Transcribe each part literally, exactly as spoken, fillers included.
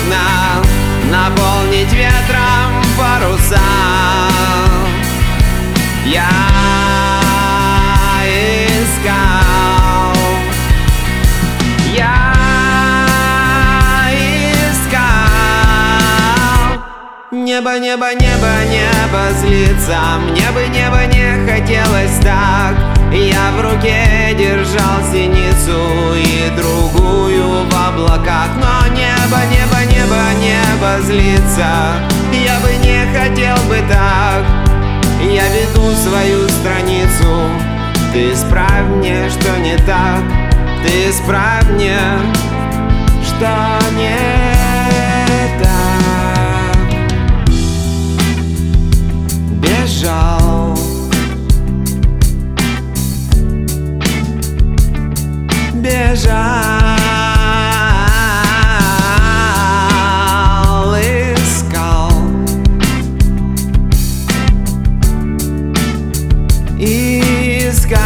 окна, наполнить ветром паруса. Я искал, я искал. Небо, небо, небо, небо злится, мне бы небо не хотелось так. Я в руке держал синицу и другую в облаках. Но небо, небо, небо, небо злится, я бы не хотел бы так. Я веду свою страницу, ты исправь мне, что не так. Ты исправь мне, что не так. Бежал, бежал, искал, искал.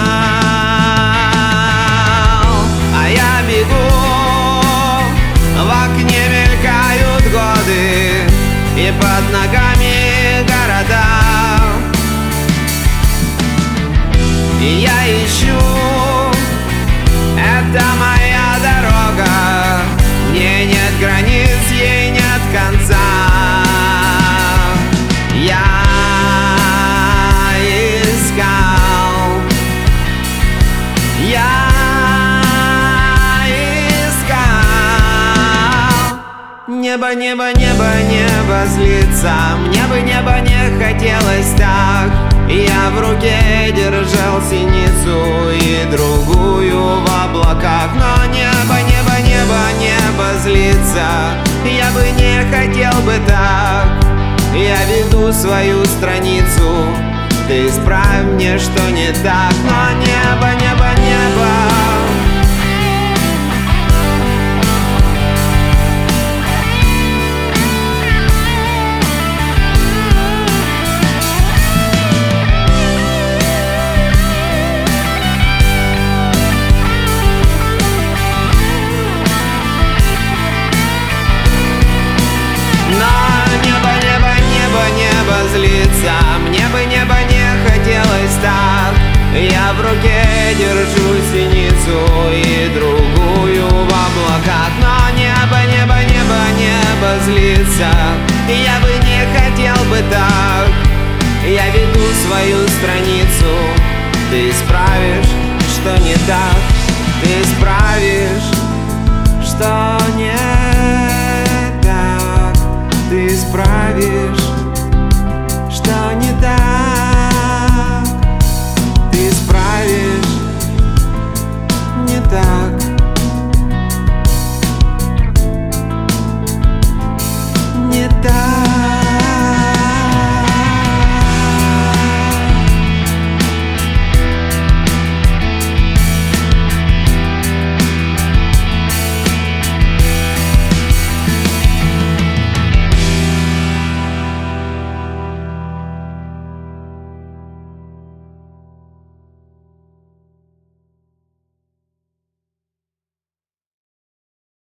А я бегу, в окне мелькают годы, и под ногами города. И я ищу, это моя дорога, в ней нет границ, ей нет конца. Я искал, я искал. Небо, небо, небо, небо злится, мне бы небо не хотелось так. Я в руке держал синицу и другую в облаках. Но небо, небо, небо, небо злится, я бы не хотел бы так. Я веду свою страницу, ты исправь мне, что не так. Но небо, небо, небо. Злится, мне бы небо не хотелось так. Я в руке держу синицу и другую в облаках. Но небо, небо, небо, небо злится, я бы не хотел бы так. Я веду свою страницу, ты исправишь, что не так. Ты исправишь.